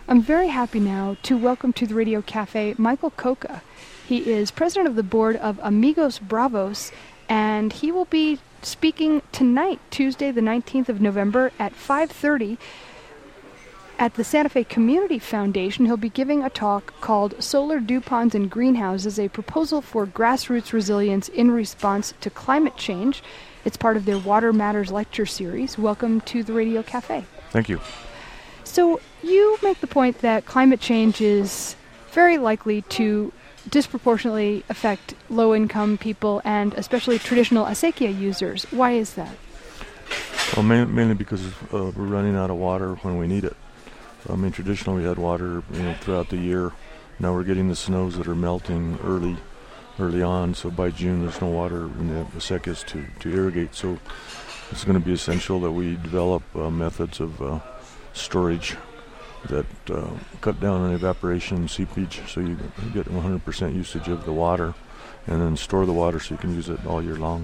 I'm very happy now to welcome to the Radio Cafe Michael Coca. He is president of the board of Amigos Bravos, and he will be speaking tonight, Tuesday the 19th of November at 5:30 at the Santa Fe Community Foundation. He'll be giving a talk called Solar Dew Ponds and Greenhouses, a proposal for grassroots resilience in response to climate change. It's part of their Water Matters lecture series. Welcome to the Radio Cafe. Thank you. So you make the point that climate change is very likely to disproportionately affect low-income people and especially traditional acequia users. Why is that? Well, mainly because we're running out of water when we need it. I mean, traditionally we had water, throughout the year. Now we're getting the snows that are melting early on, so by June there's no water in the acequias to irrigate. So it's going to be essential that we develop methods of storage that cut down on evaporation and seepage, so you get 100% usage of the water, and then store the water so you can use it all year long.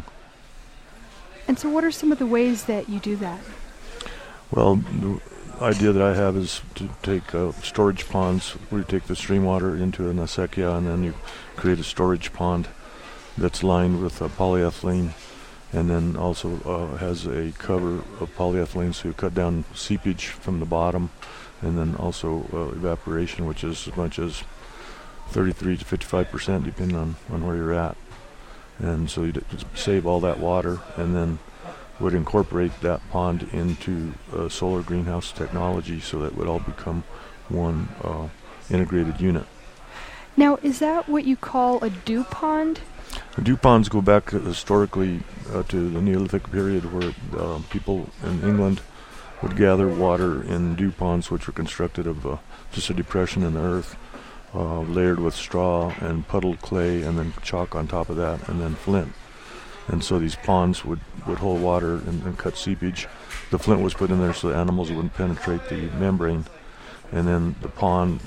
And so what are some of the ways that you do that? Well, the idea that I have is to take storage ponds where you take the stream water into an acequia, and then you create a storage pond that's lined with polyethylene, and then also has a cover of polyethylene, so you cut down seepage from the bottom, and then also evaporation, which is as much as 33 to 55%, depending on where you're at. And so you save all that water, and then would incorporate that pond into solar greenhouse technology, so that would all become one integrated unit. Now, is that what you call a dew pond? Dew ponds go back historically to the Neolithic period, where people in England would gather water in dew ponds, which were constructed of just a depression in the earth, layered with straw and puddled clay, and then chalk on top of that, and then flint. And so these ponds would hold water and cut seepage. The flint was put in there so the animals wouldn't penetrate the membrane, and then the pond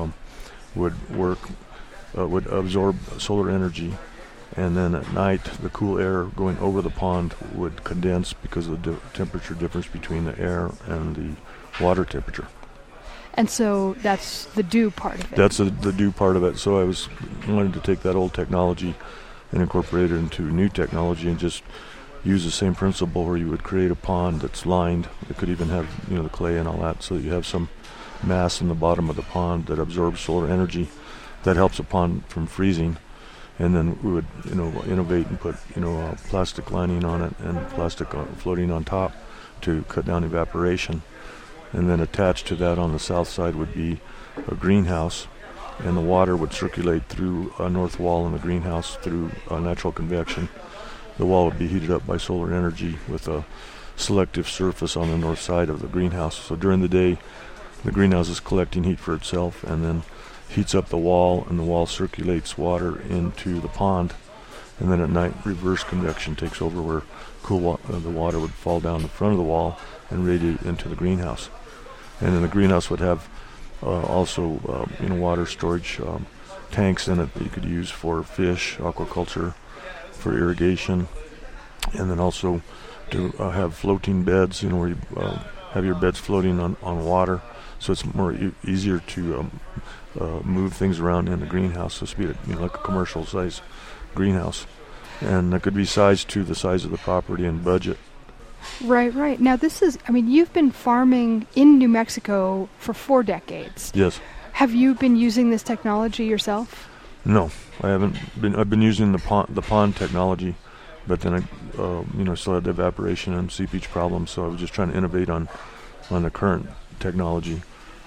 would absorb solar energy. And then at night, the cool air going over the pond would condense because of the temperature difference between the air and the water temperature. And so that's the dew part of it. That's the dew part of it. So I wanted to take that old technology and incorporate it into new technology, and just use the same principle where you would create a pond that's lined. It could even have the clay and all that, so you have some mass in the bottom of the pond that absorbs solar energy that helps a pond from freezing. And then we would, innovate and put, a plastic lining on it and plastic floating on top to cut down evaporation. And then attached to that on the south side would be a greenhouse, and the water would circulate through a north wall in the greenhouse through natural convection. The wall would be heated up by solar energy with a selective surface on the north side of the greenhouse. So during the day, the greenhouse is collecting heat for itself, and then heats up the wall, and the wall circulates water into the pond. And then at night, reverse convection takes over, where the water would fall down the front of the wall and radiate into the greenhouse. And then the greenhouse would have also water storage tanks in it that you could use for fish, aquaculture, for irrigation, and then also to have floating beds, where you have your beds floating on water, so it's easier to move things around in the greenhouse. So it's like a commercial size greenhouse, and it could be sized to the size of the property and budget. Right. Now you've been farming in New Mexico for 4 decades. Yes. Have you been using this technology yourself? No, I haven't been. I've been using the pond technology, but then I still had the evaporation and seepage problems, so I was just trying to innovate on the current technology.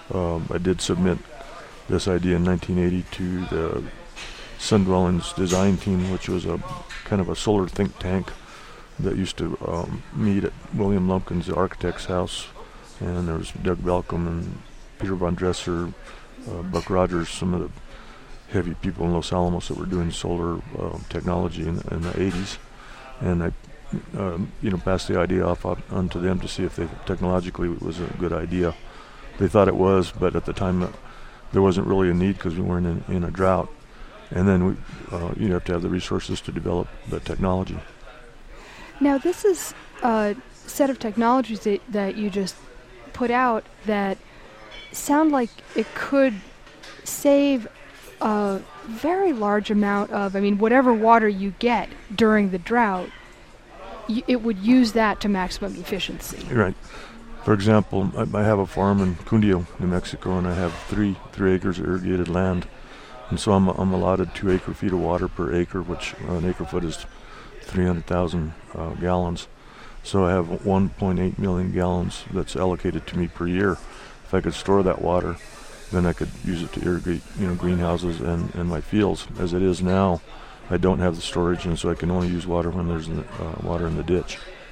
I did submit this idea in 1980 to the Sun Dwellings design team, which was a kind of a solar think tank that used to meet at William Lumpkin's, the architect's house, and there was Doug Balcom and Peter Von Dresser, Buck Rogers, some of the heavy people in Los Alamos that were doing solar technology in the 80s, and I passed the idea off onto them to see if technologically it was a good idea. They thought it was, but at the time there wasn't really a need because we weren't in a drought. And then you have to have the resources to develop the technology. Now, this is a set of technologies that you just put out that sound like it could save a very large amount of, whatever water you get during the drought, it would use that to maximum efficiency. Right. For example, I have a farm in Cundio, New Mexico, and I have 3 acres of irrigated land. And so I'm allotted 2 acre-feet of water per acre, which an acre-foot is 300,000 gallons. So I have 1.8 million gallons that's allocated to me per year. If I could store that water, then I could use it to irrigate, greenhouses and my fields. As it is now, I don't have the storage, and so I can only use water when there's water in the ditch.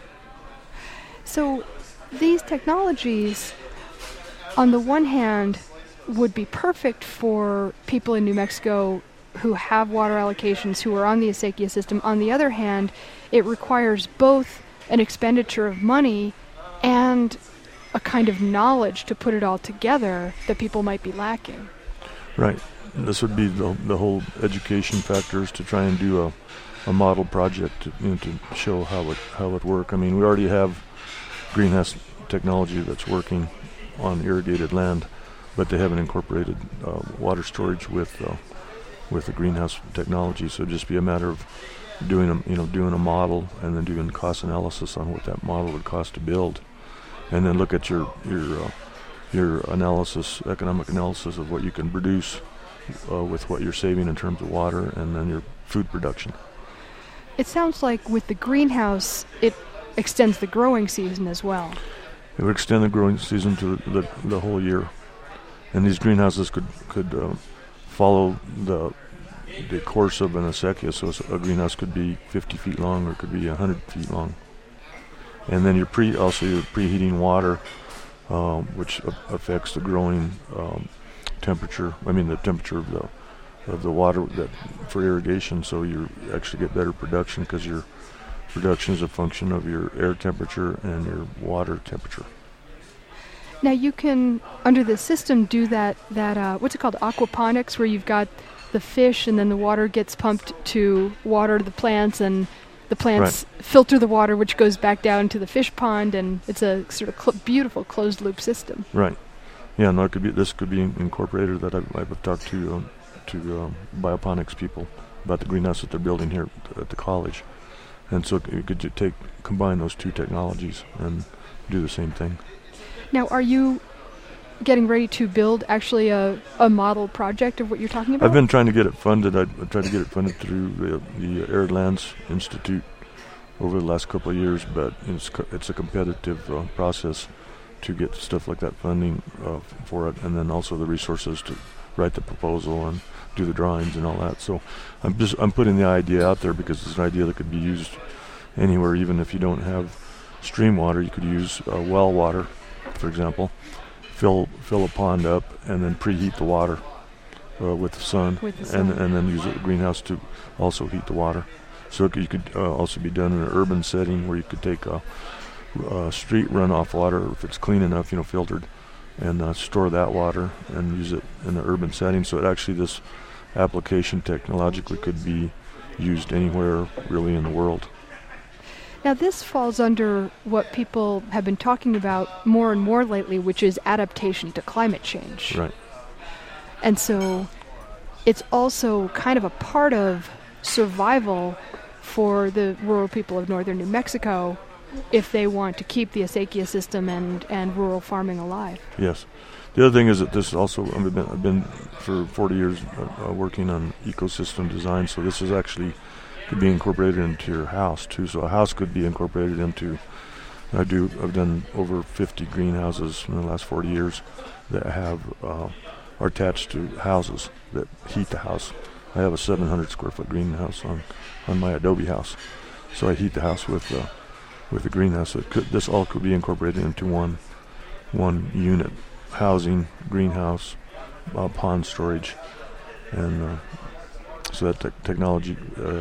So these technologies, on the one hand, would be perfect for people in New Mexico who have water allocations, who are on the acequia system. On the other hand, it requires both an expenditure of money and a kind of knowledge to put it all together that people might be lacking. Right. This would be the whole education factors to try and do a model project to show how it work. We already have greenhouse technology that's working on irrigated land, but they haven't incorporated water storage with the greenhouse technology. So it'd just be a matter of doing a model and then doing cost analysis on what that model would cost to build, and then look at your analysis, economic analysis of what you can produce with what you're saving in terms of water, and then your food production. It sounds like with the greenhouse, it extends the growing season as well. It would extend the growing season to the whole year, and these greenhouses could follow the course of an acequia. So a greenhouse could be 50 feet long or it could be 100 feet long. And then you're preheating water, which affects the growing temperature. The temperature of the water for irrigation. So you actually get better production because your production is a function of your air temperature and your water temperature. Now you can, under the system, do that what's it called, aquaponics, where you've got the fish and then the water gets pumped to water the plants, and the plants filter the water, which goes back down to the fish pond, and it's a sort of beautiful closed-loop system. Right. Yeah, no, this could be incorporated. That I've talked to bioponics people about the greenhouse that they're building here at the college, and so you could combine those 2 technologies and do the same thing. Now, are you getting ready to build actually a model project of what you're talking about? I've been trying to get it funded. I tried to get it funded through the Arid Lands Institute over the last couple of years, but it's a competitive process to get stuff like that funding for it, and then also the resources to write the proposal and do the drawings and all that. So I'm putting the idea out there because it's an idea that could be used anywhere. Even if you don't have stream water, you could use well water, for example. Fill a pond up and then preheat the water with the sun. And then use a greenhouse to also heat the water. So you could also be done in an urban setting where you could take street runoff water, if it's clean enough, filtered, and store that water and use it in the urban setting. So this application technologically could be used anywhere really in the world. Now this falls under what people have been talking about more and more lately, which is adaptation to climate change. Right. And so it's also kind of a part of survival for the rural people of northern New Mexico if they want to keep the acequia system and rural farming alive. Yes. The other thing is that this also, I've been for 40 years working on ecosystem design, so this is actually could be incorporated into your house too. So a house could be incorporated into, I've done over 50 greenhouses in the last 40 years that are attached to houses that heat the house. I have a 700 square foot greenhouse on my adobe house. So I heat the house with the greenhouse. So this all could be incorporated into one unit: housing, greenhouse, pond storage, and so that technology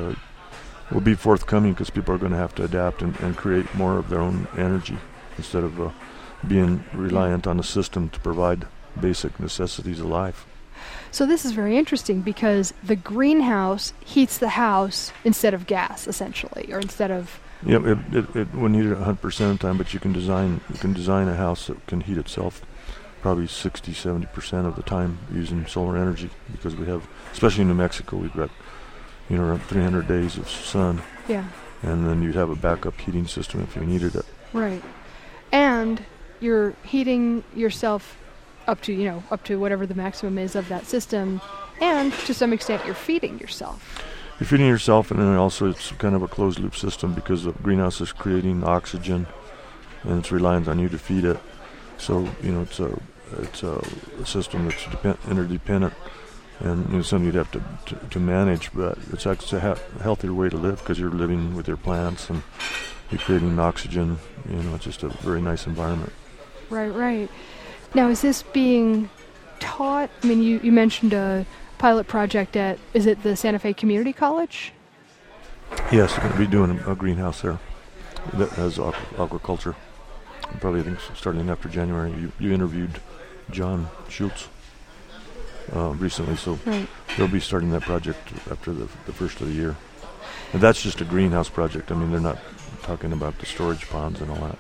will be forthcoming because people are going to have to adapt and create more of their own energy instead of being reliant on the system to provide basic necessities of life. So this is very interesting because the greenhouse heats the house instead of gas, essentially, or instead of... Yeah, it wouldn't heat it 100% of the time, but you can design a house that can heat itself probably 60-70% of the time using solar energy, because we have, especially in New Mexico, we've got around 300 days of sun. Yeah. And then you'd have a backup heating system if you needed it. Right. And you're heating yourself up to whatever the maximum is of that system, and to some extent you're feeding yourself. You're feeding yourself, and then also it's kind of a closed loop system, because the greenhouse is creating oxygen and it's reliant on you to feed it. So, it's a system that's interdependent, and something you'd have to manage, but it's actually a healthier way to live, because you're living with your plants and you're creating oxygen. It's just a very nice environment. Right. Now, is this being taught? I mean, you mentioned a pilot project at, is it the Santa Fe Community College? Yes, we're going to be doing a greenhouse there that has aquaculture. Probably, I think, starting after January. You interviewed John Schultz recently, so right. They'll be starting that project after the first of the year. And that's just a greenhouse project. I mean, they're not talking about the storage ponds and all that,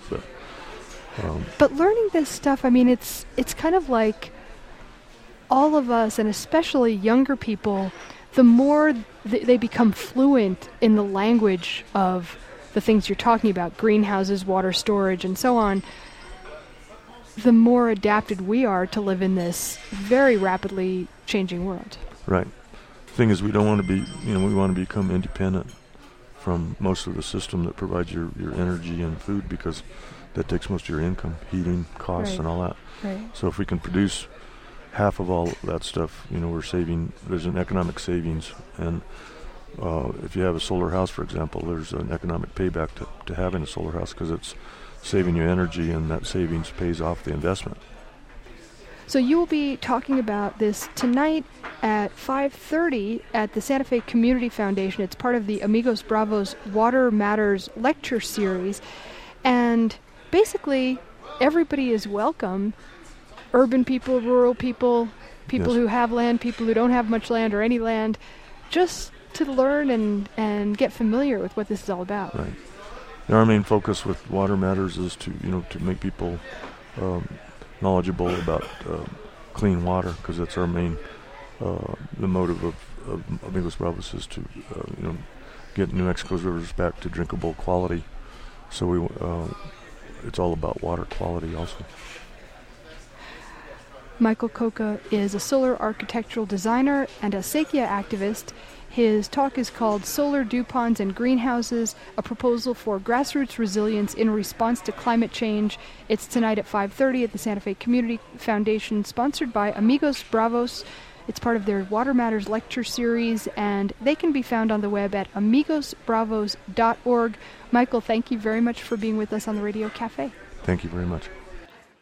but learning this stuff, I mean, it's kind of like all of us, and especially younger people, the more they become fluent in the language of the things you're talking about, greenhouses, water storage, and so on, the more adapted we are to live in this very rapidly changing world. Right. The thing is, we don't want to be, we want to become independent from most of the system that provides your energy and food, because that takes most of your income, heating costs, right. and all that. Right. So if we can produce half of all that stuff, we're saving, there's an economic savings. And if you have a solar house, for example, there's an economic payback to having a solar house, because it's saving you energy, and that savings pays off the investment. So you will be talking about this tonight at 5:30 at the Santa Fe Community Foundation. It's part of the Amigos Bravos Water Matters lecture series. And basically, everybody is welcome. Urban people, rural people, people yes. who have land, people who don't have much land or any land, just to learn and get familiar with what this is all about. Right. And our main focus with Water Matters is to make people knowledgeable about clean water, because that's our main the motive of Amigos Bravos is to get New Mexico's rivers back to drinkable quality. So it's all about water quality also. Michael Coca is a solar architectural designer and a Sequia activist. His talk is called Solar Dew Ponds and Greenhouses, a proposal for grassroots resilience in response to climate change. It's tonight at 5:30 at the Santa Fe Community Foundation, sponsored by Amigos Bravos. It's part of their Water Matters lecture series, and they can be found on the web at amigosbravos.org. Michael, thank you very much for being with us on the Radio Cafe. Thank you very much.